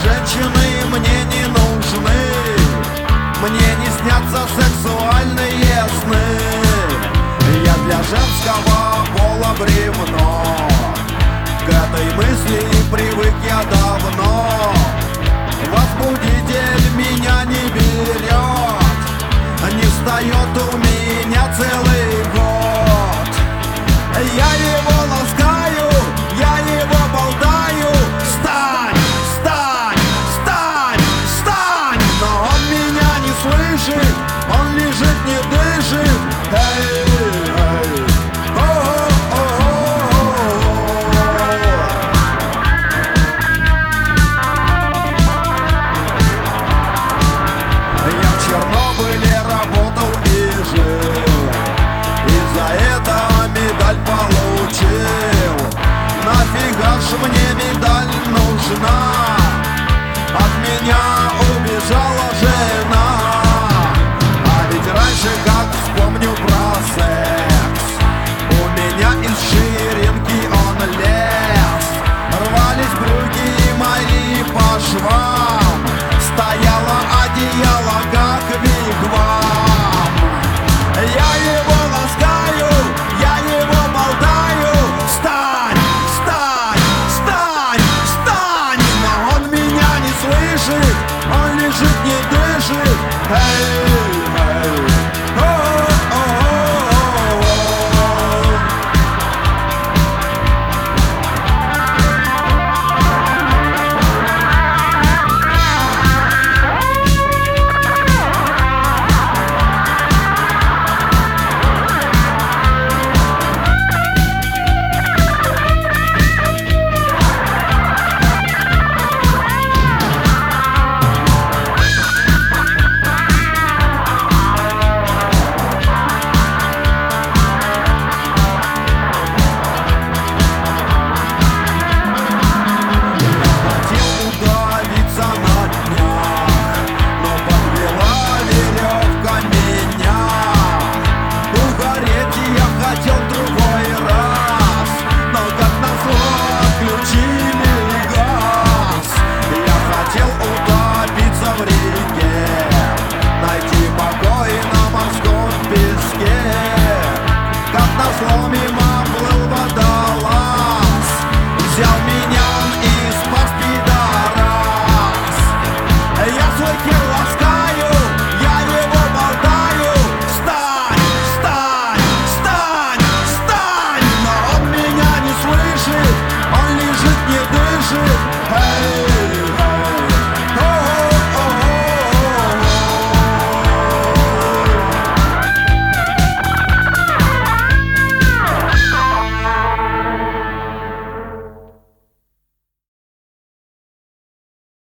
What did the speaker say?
женщины мне не нужны, мне не снятся сексуальные сны. Я для женского пола бревно, к этой мысли привык я давно. Возбудитель меня не берет, не встает у меня целый год. Я его ласкаю, я его болтаю. Встань, встань, встань, встань! Но он меня не слышит, он лежит, не дышит. Эй, эй, я в Чернобыле работал и жил, и за это медаль получил. Нафига ж мне медаль нужна?